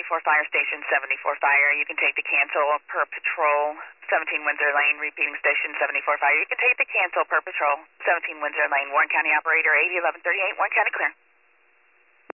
74 Fire, Station 74 Fire. You can take the cancel per patrol, 17 Windsor Lane, repeating Station 74 Fire. You can take the cancel per patrol, 17 Windsor Lane, Warren County Operator 801138, Warren County clear.